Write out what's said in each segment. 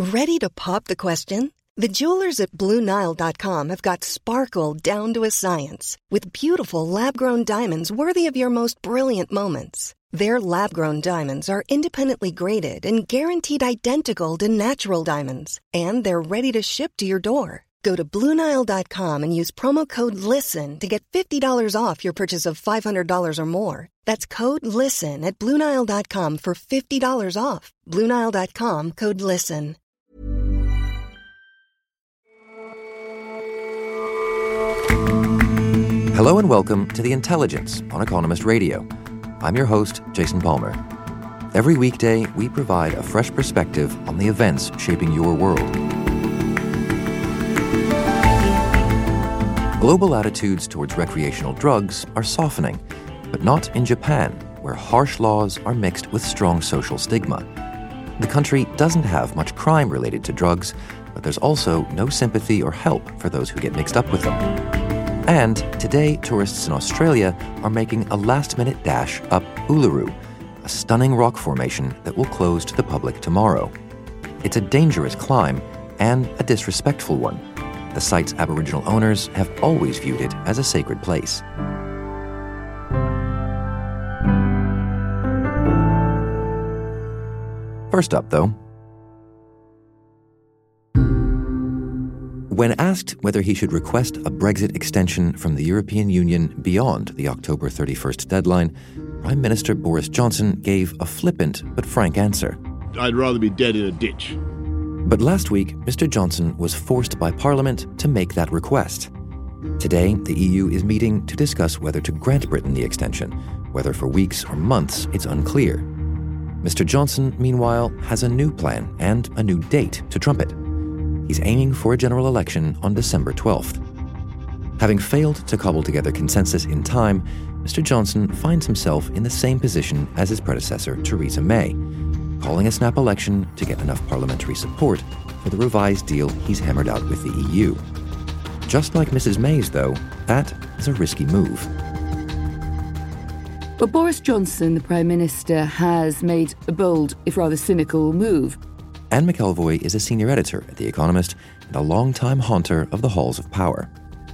Ready to pop the question? The jewelers at BlueNile.com have got sparkle down to a science with beautiful lab-grown diamonds worthy of your most brilliant moments. Their lab-grown diamonds are independently graded and guaranteed identical to natural diamonds, and they're ready to ship to your door. Go to BlueNile.com and use promo code LISTEN to get $50 off your purchase of $500 or more. That's code LISTEN at BlueNile.com for $50 off. BlueNile.com, code LISTEN. Hello and welcome to The Intelligence on Economist Radio. I'm your host, Jason Palmer. Every weekday, we provide a fresh perspective on the events shaping your world. Global attitudes towards recreational drugs are softening, but not in Japan, where harsh laws are mixed with strong social stigma. The country doesn't have much crime related to drugs, but there's also no sympathy or help for those who get mixed up with them. And today, tourists in Australia are making a last-minute dash up Uluru, a stunning rock formation that will close to the public tomorrow. It's a dangerous climb and a disrespectful one. The site's Aboriginal owners have always viewed it as a sacred place. First up, though, when asked whether he should request a Brexit extension from the European Union beyond the October 31st deadline, Prime Minister Boris Johnson gave a flippant but frank answer. I'd rather be dead in a ditch. But last week, Mr. Johnson was forced by Parliament to make that request. Today, the EU is meeting to discuss whether to grant Britain the extension. Whether for weeks or months, it's unclear. Mr. Johnson, meanwhile, has a new plan and a new date to trumpet. He's aiming for a general election on December 12th. Having failed to cobble together consensus in time, Mr. Johnson finds himself in the same position as his predecessor, Theresa May, calling a snap election to get enough parliamentary support for the revised deal he's hammered out with the EU. Just like Mrs. May's, though, that is a risky move. But Boris Johnson, the Prime Minister, has made a bold, if rather cynical, move. Anne McElvoy is a senior editor at The Economist and a long-time haunter of the halls of power.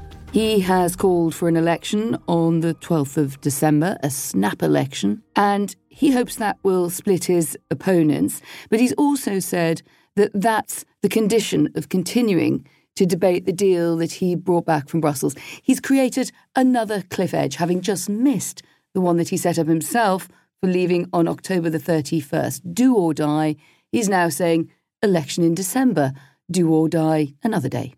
He has called for an election on the 12th of December, a snap election, and he hopes that will split his opponents. But he's also said that that's the condition of continuing to debate the deal that he brought back from Brussels. He's created another cliff edge, having just missed the one that he set up himself for leaving on October the 31st. Do or die. He's now saying election in December. Do or die another day.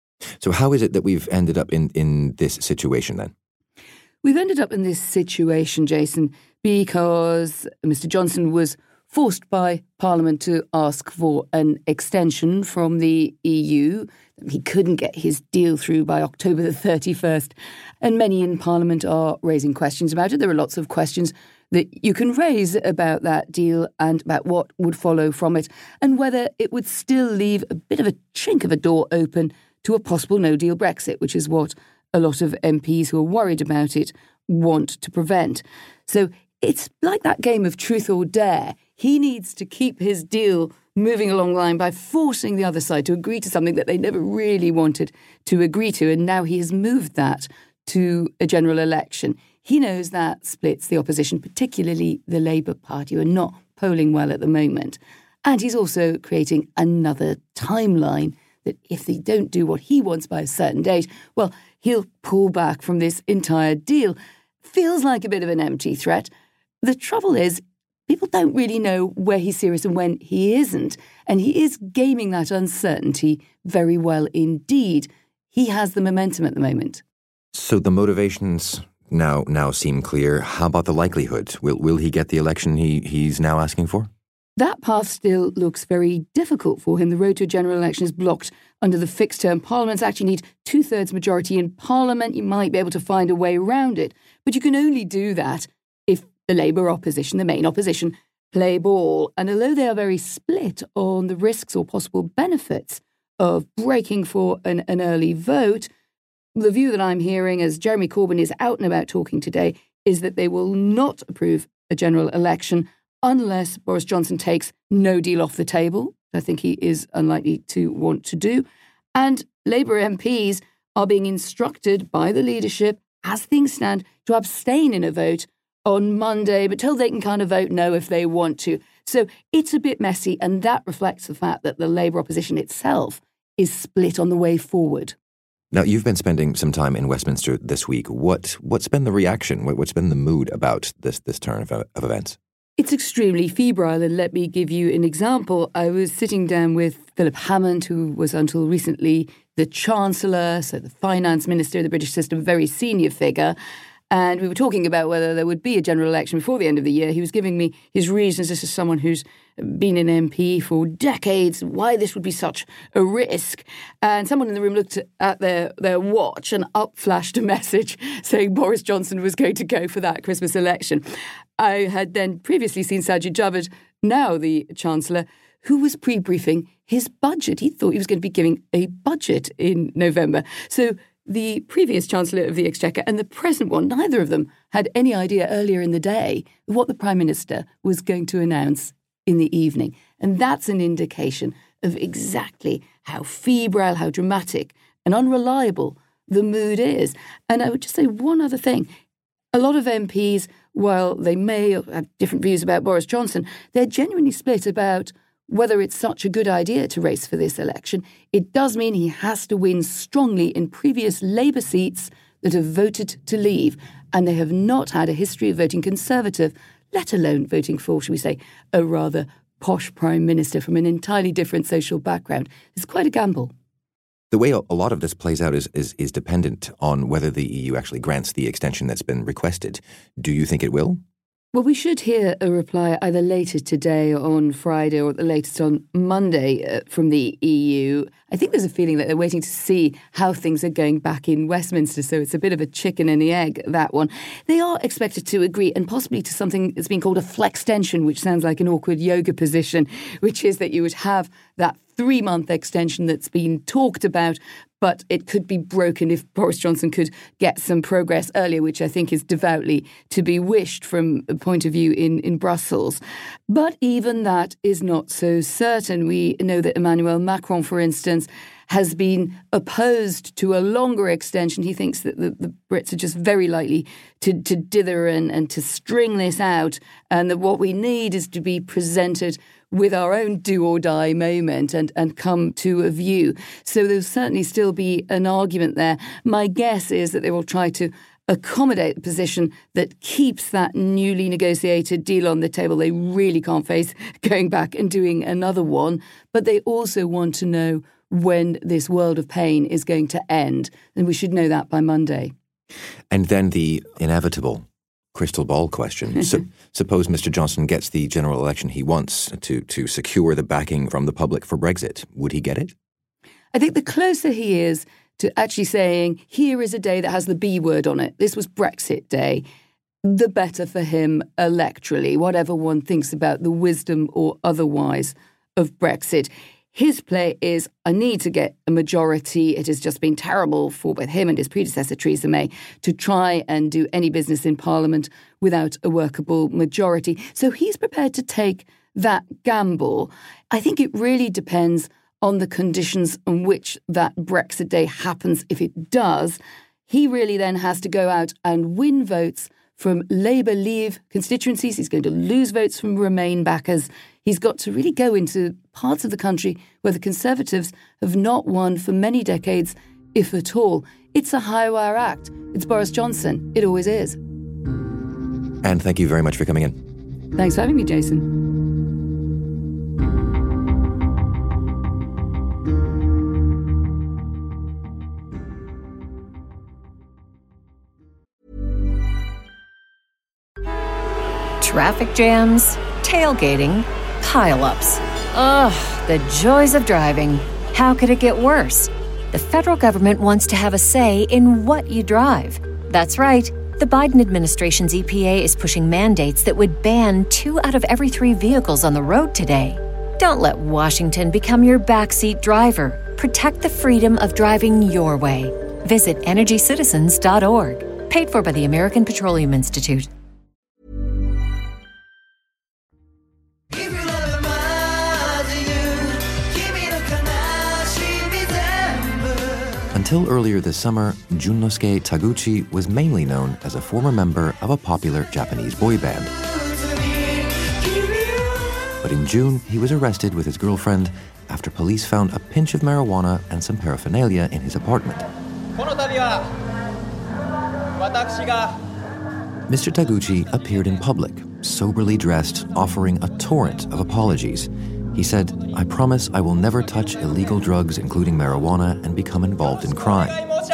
So how is it that we've ended up in this situation then? We've ended up in this situation, Jason, because Mr. Johnson was forced by Parliament to ask for an extension from the EU. He couldn't get his deal through by October the 31st. And many in Parliament are raising questions about it. There are lots of questions that you can raise about that deal and about what would follow from it, and whether it would still leave a bit of a chink of a door open to a possible no-deal Brexit, which is what a lot of MPs who are worried about it want to prevent. So it's like that game of truth or dare. He needs to keep his deal moving along the line by forcing the other side to agree to something that they never really wanted to agree to, and now he has moved that to a general election. He knows that splits the opposition, particularly the Labour Party, who are not polling well at the moment. And he's also creating another timeline that if they don't do what he wants by a certain date, well, he'll pull back from this entire deal. Feels like a bit of an empty threat. The trouble is, people don't really know where he's serious and when he isn't. And he is gaming that uncertainty very well indeed. He has the momentum at the moment. So the motivations now seem clear. How about the likelihood? Will he get the election he's now asking for? That path still looks very difficult for him. The road to a general election is blocked under the Fixed-Term Parliaments Act. You need 2/3 majority in Parliament. You might be able to find a way around it. But you can only do that if the Labour opposition, the main opposition, play ball. And although they are very split on the risks or possible benefits of breaking for an early vote, the view that I'm hearing as Jeremy Corbyn is out and about talking today is that they will not approve a general election unless Boris Johnson takes no deal off the table, I think he is unlikely to want to do. And Labour MPs are being instructed by the leadership, as things stand, to abstain in a vote on Monday, but told they can kind of vote no if they want to. So it's a bit messy, and that reflects the fact that the Labour opposition itself is split on the way forward. Now, you've been spending some time in Westminster this week. What's been the reaction? What's been the mood about this turn of events? It's extremely febrile, and let me give you an example. I was sitting down with Philip Hammond, who was until recently the Chancellor, so the Finance Minister of the British system, a very senior figure. And we were talking about whether there would be a general election before the end of the year. He was giving me his reasons. This is someone who's been an MP for decades, why this would be such a risk. And someone in the room looked at their watch, and up flashed a message saying Boris Johnson was going to go for that Christmas election. I had then previously seen Sajid Javid, now the Chancellor, who was pre-briefing his budget. He thought he was going to be giving a budget in November. So the previous Chancellor of the Exchequer and the present one, neither of them had any idea earlier in the day what the Prime Minister was going to announce in the evening. And that's an indication of exactly how febrile, how dramatic and unreliable the mood is. And I would just say one other thing. A lot of MPs, while they may have different views about Boris Johnson, they're genuinely split about whether it's such a good idea to race for this election. It does mean he has to win strongly in previous Labour seats that have voted to leave, and they have not had a history of voting Conservative, let alone voting for, shall we say, a rather posh Prime Minister from an entirely different social background. It's quite a gamble. The way a lot of this plays out is dependent on whether the EU actually grants the extension that's been requested. Do you think it will? Well, we should hear a reply either later today or on Friday or at the latest on Monday from the EU. I think there's a feeling that they're waiting to see how things are going back in Westminster, so it's a bit of a chicken and the egg, that one. They are expected to agree, and possibly to something that's been called a flextension, which sounds like an awkward yoga position, which is that you would have that 3-month extension that's been talked about, but it could be broken if Boris Johnson could get some progress earlier, which I think is devoutly to be wished from a point of view in Brussels. But even that is not so certain. We know that Emmanuel Macron, for instance, has been opposed to a longer extension. He thinks that the Brits are just very likely to dither and to string this out, and that what we need is to be presented with our own do-or-die moment and come to a view. So there'll certainly still be an argument there. My guess is that they will try to accommodate the position that keeps that newly negotiated deal on the table. They really can't face going back and doing another one, but they also want to know when this world of pain is going to end, and we should know that by Monday. And then the inevitable crystal ball question. So, suppose Mr. Johnson gets the general election he wants to secure the backing from the public for Brexit. Would he get it? I think the closer he is to actually saying, here is a day that has the B word on it, this was Brexit Day, the better for him electorally, whatever one thinks about the wisdom or otherwise of Brexit. His play is, I need to get a majority. It has just been terrible for both him and his predecessor, Theresa May, to try and do any business in Parliament without a workable majority. So he's prepared to take that gamble. I think it really depends on the conditions on which that Brexit day happens. If it does, he really then has to go out and win votes from Labour Leave constituencies. He's going to lose votes from Remain backers. He's got to really go into parts of the country where the Conservatives have not won for many decades, if at all. It's a high-wire act. It's Boris Johnson. It always is. And thank you very much for coming in. Thanks for having me, Jason. Traffic jams, tailgating, pile-ups. Ugh, the joys of driving. How could it get worse? The federal government wants to have a say in what you drive. That's right. The Biden administration's EPA is pushing mandates that would ban 2 out of every 3 vehicles on the road today. Don't let Washington become your backseat driver. Protect the freedom of driving your way. Visit EnergyCitizens.org. Paid for by the American Petroleum Institute. Until earlier this summer, Junnosuke Taguchi was mainly known as a former member of a popular Japanese boy band. But in June, he was arrested with his girlfriend after police found a pinch of marijuana and some paraphernalia in his apartment. Mr. Taguchi appeared in public, soberly dressed, offering a torrent of apologies. He said, "I promise I will never touch illegal drugs, including marijuana, and become involved in crime."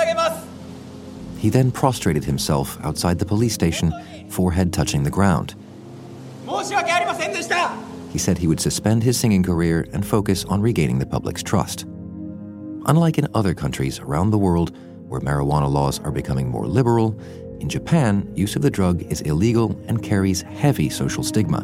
He then prostrated himself outside the police station, forehead touching the ground. He said he would suspend his singing career and focus on regaining the public's trust. Unlike in other countries around the world where marijuana laws are becoming more liberal, in Japan, use of the drug is illegal and carries heavy social stigma.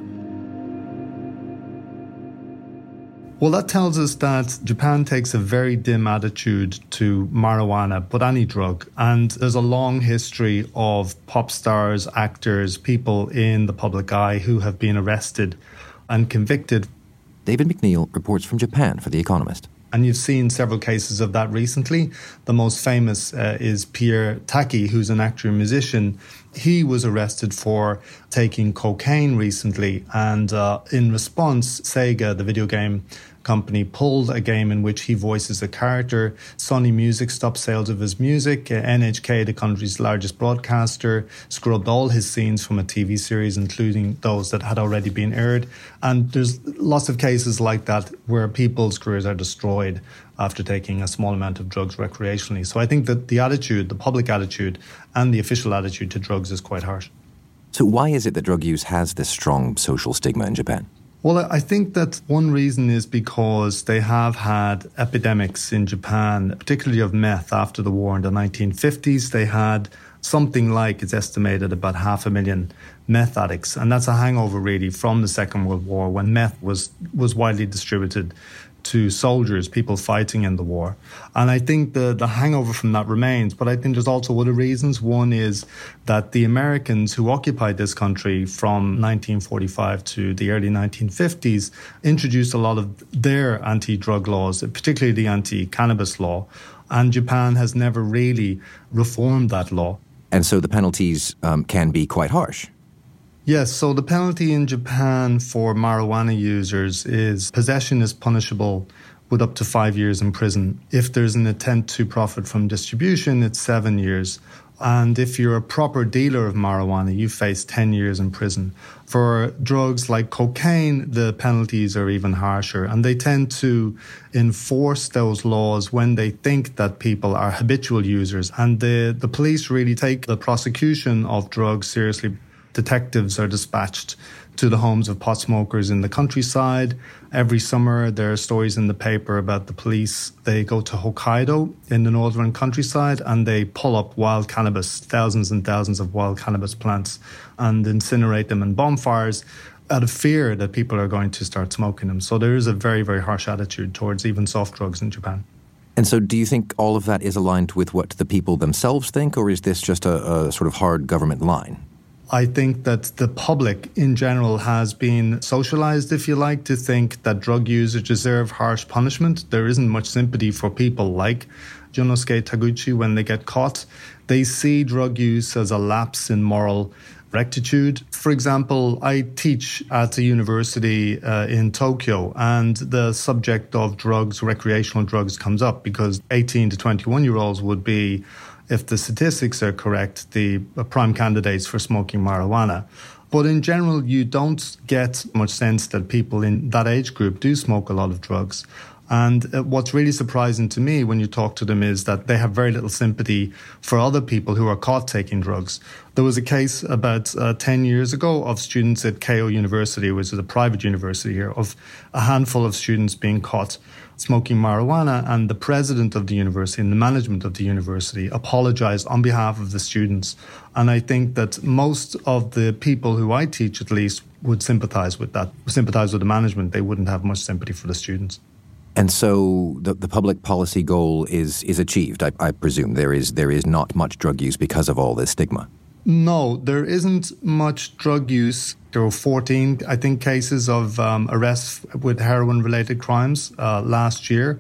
Well, that tells us that Japan takes a very dim attitude to marijuana, but any drug. And there's a long history of pop stars, actors, people in the public eye who have been arrested and convicted. David McNeil reports from Japan for The Economist. And you've seen several cases of that recently. The most famous is Pierre Taki, who's an actor and musician. He was arrested for taking cocaine recently. And in response, Sega, the video game company, pulled a game in which he voices a character. Sony Music stopped sales of his music. NHK, the country's largest broadcaster, scrubbed all his scenes from a TV series, including those that had already been aired. And there's lots of cases like that where people's careers are destroyed after taking a small amount of drugs recreationally. So I think that the attitude, the public attitude and the official attitude to drugs is quite harsh. So why is it that drug use has this strong social stigma in Japan? Well, I think that one reason is because they have had epidemics in Japan, particularly of meth after the war in the 1950s. They had something like, it's estimated, about 500,000 meth addicts. And that's a hangover really from the Second World War when meth was widely distributed to soldiers, people fighting in the war. And I think the hangover from that remains. But I think there's also other reasons. One is that the Americans who occupied this country from 1945 to the early 1950s introduced a lot of their anti-drug laws, particularly the anti-cannabis law. And Japan has never really reformed that law. And so the penalties can be quite harsh. Yes, so the penalty in Japan for marijuana users is possession is punishable with up to 5 years in prison. If there's an intent to profit from distribution, it's 7 years. And if you're a proper dealer of marijuana, you face 10 years in prison. For drugs like cocaine, the penalties are even harsher. And they tend to enforce those laws when they think that people are habitual users. And the police really take the prosecution of drugs seriously. Detectives are dispatched to the homes of pot smokers in the countryside. Every summer, there are stories in the paper about the police. They go to Hokkaido in the northern countryside and they pull up wild cannabis, thousands and thousands of wild cannabis plants, and incinerate them in bonfires out of fear that people are going to start smoking them. So there is a very, very harsh attitude towards even soft drugs in Japan. And so do you think all of that is aligned with what the people themselves think, or is this just a sort of hard government line? I think that the public in general has been socialized, if you like, to think that drug users deserve harsh punishment. There isn't much sympathy for people like Junnosuke Taguchi when they get caught. They see drug use as a lapse in moral rectitude. For example, I teach at a university in Tokyo, and the subject of drugs, recreational drugs, comes up because 18 to 21-year-olds would be, if the statistics are correct, the prime candidates for smoking marijuana. But in general, you don't get much sense that people in that age group do smoke a lot of drugs. And what's really surprising to me when you talk to them is that they have very little sympathy for other people who are caught taking drugs. There was a case about 10 years ago of students at Keio University, which is a private university here, of a handful of students being caught smoking marijuana, and the president of the university and the management of the university apologized on behalf of the students. And I think that most of the people who I teach, at least, would sympathize with that, sympathize with the management. They wouldn't have much sympathy for the students. And so the public policy goal is achieved, I presume. There is not much drug use because of all this stigma. No, there isn't much drug use. There were 14, I think, cases of arrests with heroin-related crimes last year.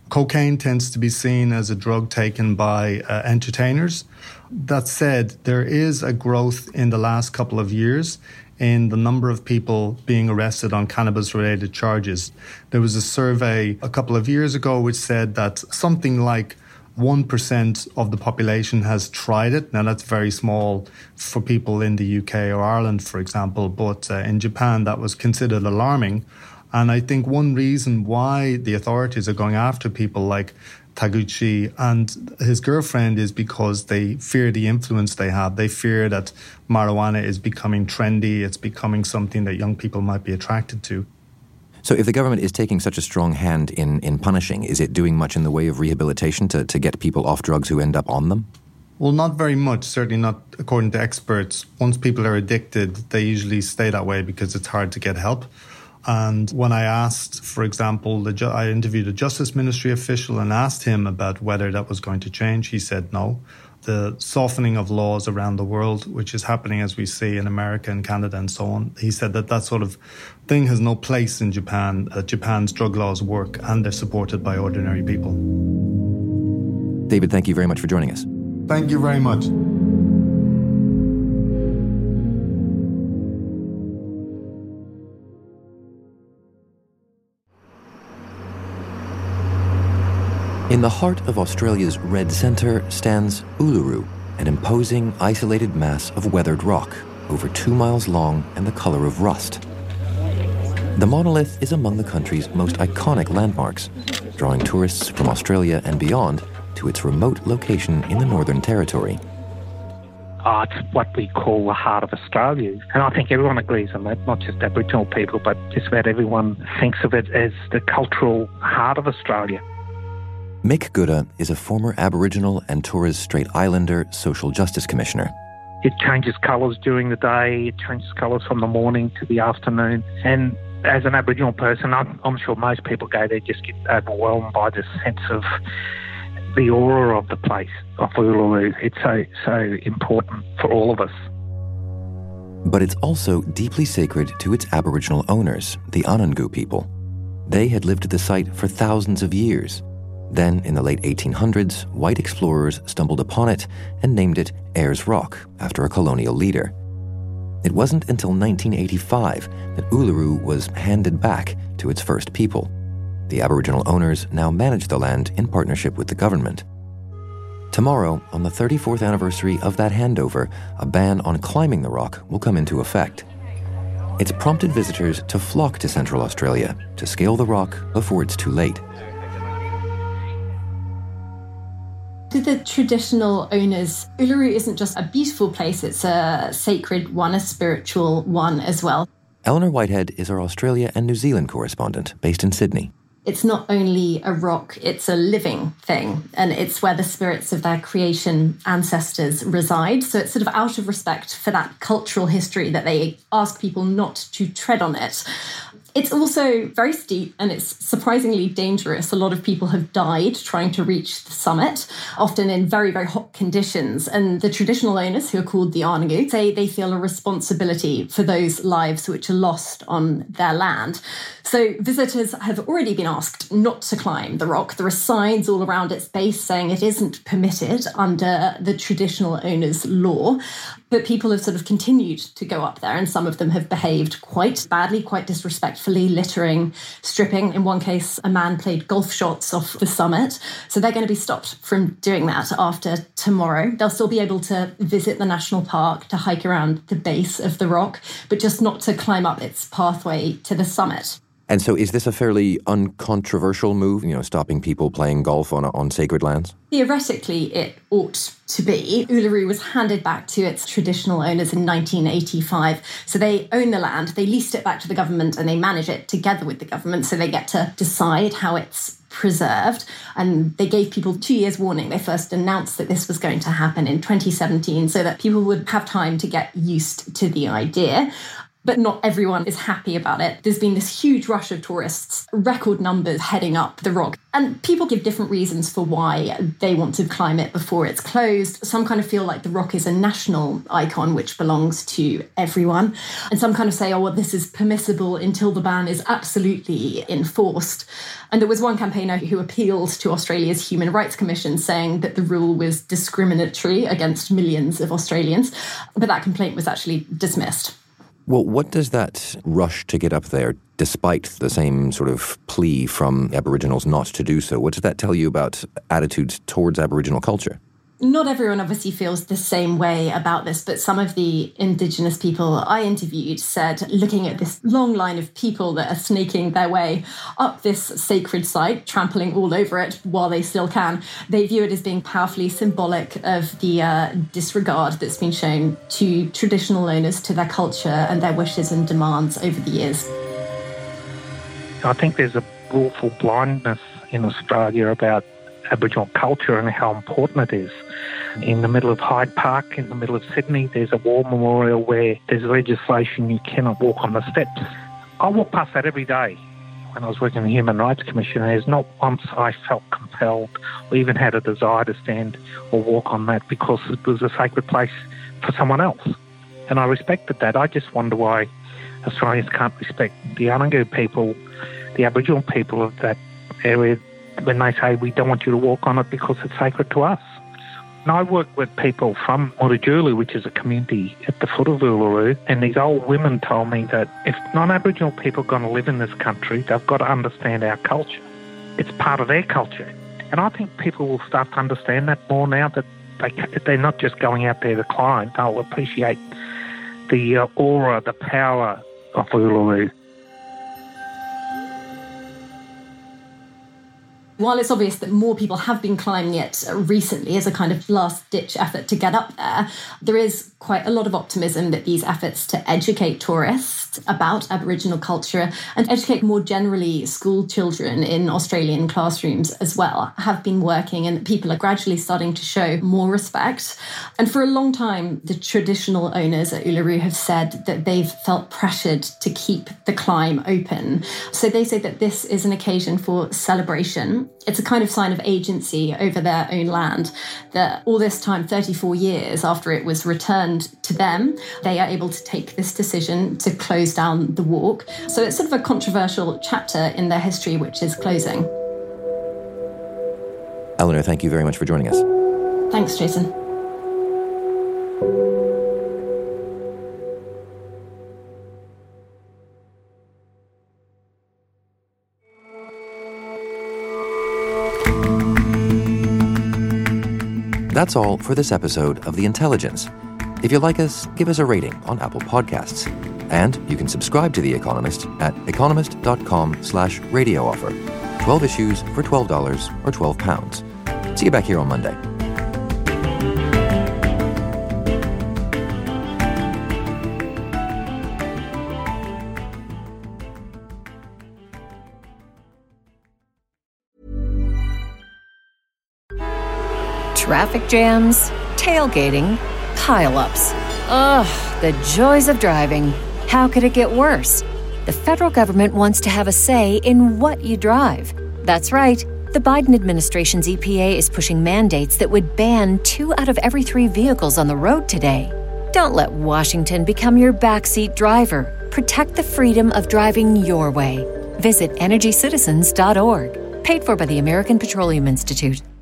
Cocaine tends to be seen as a drug taken by entertainers. That said, there is a growth in the last couple of years in the number of people being arrested on cannabis-related charges. There was a survey a couple of years ago which said that something like 1% of the population has tried it. Now, that's very small for people in the UK or Ireland, for example, but in Japan that was considered alarming. And I think one reason why the authorities are going after people like Taguchi and his girlfriend is because they fear the influence they have. They fear that marijuana is becoming trendy. It's becoming something that young people might be attracted to. So if the government is taking such a strong hand in punishing, is it doing much in the way of rehabilitation to get people off drugs who end up on them? Well, not very much, certainly not according to experts. Once people are addicted, they usually stay that way because it's hard to get help. And when I asked, for example, I interviewed a Justice Ministry official and asked him about whether that was going to change. He said no. The softening of laws around the world, which is happening as we see in America and Canada and so on, he said that sort of thing has no place in Japan, that Japan's drug laws work and they're supported by ordinary people. David, thank you very much for joining us. Thank you very much. In the heart of Australia's red centre stands Uluru, an imposing, isolated mass of weathered rock, over 2 miles long and the colour of rust. The monolith is among the country's most iconic landmarks, drawing tourists from Australia and beyond to its remote location in the Northern Territory. It's what we call the heart of Australia. And I think everyone agrees on that, not just Aboriginal people, but just about everyone thinks of it as the cultural heart of Australia. Mick Gooda is a former Aboriginal and Torres Strait Islander Social Justice Commissioner. It changes colours during the day, it changes colours from the morning to the afternoon. And as an Aboriginal person, I'm sure most people go there just get overwhelmed by the sense of the aura of the place, of Uluru. It's so important for all of us. But it's also deeply sacred to its Aboriginal owners, the Anangu people. They had lived at the site for thousands of years. Then, in the late 1800s, white explorers stumbled upon it and named it Ayers Rock, after a colonial leader. It wasn't until 1985 that Uluru was handed back to its first people. The Aboriginal owners now manage the land in partnership with the government. Tomorrow, on the 34th anniversary of that handover, a ban on climbing the rock will come into effect. It's prompted visitors to flock to Central Australia to scale the rock before it's too late. To the traditional owners, Uluru isn't just a beautiful place, it's a sacred one, a spiritual one as well. Eleanor Whitehead is our Australia and New Zealand correspondent based in Sydney. It's not only a rock, it's a living thing, and it's where the spirits of their creation ancestors reside. So it's sort of out of respect for that cultural history that they ask people not to tread on it. It's also very steep and it's surprisingly dangerous. A lot of people have died trying to reach the summit, often in very, very hot conditions. And the traditional owners, who are called the Anangu, say they feel a responsibility for those lives which are lost on their land. So visitors have already been asked not to climb the rock. There are signs all around its base saying it isn't permitted under the traditional owners' law. But people have sort of continued to go up there, and some of them have behaved quite badly, quite disrespectfully, littering, stripping. In one case, a man played golf shots off the summit. So they're going to be stopped from doing that after tomorrow. They'll still be able to visit the national park, to hike around the base of the rock, but just not to climb up its pathway to the summit. And so is this a fairly uncontroversial move, stopping people playing golf on sacred lands? Theoretically, it ought to be. Uluru was handed back to its traditional owners in 1985. So they own the land, they leased it back to the government, and they manage it together with the government, so they get to decide how it's preserved. And they gave people 2 years warning. They first announced that this was going to happen in 2017 so that people would have time to get used to the idea. But not everyone is happy about it. There's been this huge rush of tourists, record numbers heading up the rock. And people give different reasons for why they want to climb it before it's closed. Some kind of feel like the rock is a national icon which belongs to everyone. And some kind of say, oh, well, this is permissible until the ban is absolutely enforced. And there was one campaigner who appealed to Australia's Human Rights Commission saying that the rule was discriminatory against millions of Australians. But that complaint was actually dismissed. Well, what does that rush to get up there, despite the same sort of plea from Aboriginals not to do so, what does that tell you about attitudes towards Aboriginal culture? Not everyone obviously feels the same way about this, but some of the Indigenous people I interviewed said, looking at this long line of people that are snaking their way up this sacred site, trampling all over it while they still can, they view it as being powerfully symbolic of the disregard that's been shown to traditional owners, to their culture and their wishes and demands over the years. I think there's a willful blindness in Australia about Aboriginal culture and how important it is. In the middle of Hyde Park, in the middle of Sydney, there's a war memorial where there's legislation you cannot walk on the steps. I walk past that every day when I was working in the Human Rights Commission. There's not once I felt compelled or even had a desire to stand or walk on that because it was a sacred place for someone else. And I respected that. I just wonder why Australians can't respect the Anangu people, the Aboriginal people of that area, when they say we don't want you to walk on it because it's sacred to us. And I work with people from Mutijulu, which is a community at the foot of Uluru, and these old women told me that if non-Aboriginal people are going to live in this country, they've got to understand our culture. It's part of their culture. And I think people will start to understand that more now that they're not just going out there to climb. They'll appreciate the aura, the power of Uluru. While it's obvious that more people have been climbing it recently as a kind of last-ditch effort to get up there is quite a lot of optimism that these efforts to educate tourists about Aboriginal culture and educate more generally school children in Australian classrooms as well have been working, and people are gradually starting to show more respect. And for a long time, the traditional owners at Uluru have said that they've felt pressured to keep the climb open. So they say that this is an occasion for celebration. It's a kind of sign of agency over their own land, that all this time, 34 years after it was returned to them, they are able to take this decision to close down the walk. So it's sort of a controversial chapter in their history which is closing. Eleanor, thank you very much for joining us. Thanks, Jason. That's all for this episode of The Intelligence. If you like us, give us a rating on Apple Podcasts. And you can subscribe to The Economist at economist.com/radio offer. 12 issues for $12 or £12. See you back here on Monday. Traffic jams, tailgating, pile-ups. Ugh, the joys of driving. How could it get worse? The federal government wants to have a say in what you drive. That's right. The Biden administration's EPA is pushing mandates that would ban 2 out of every 3 vehicles on the road today. Don't let Washington become your backseat driver. Protect the freedom of driving your way. Visit EnergyCitizens.org. Paid for by the American Petroleum Institute.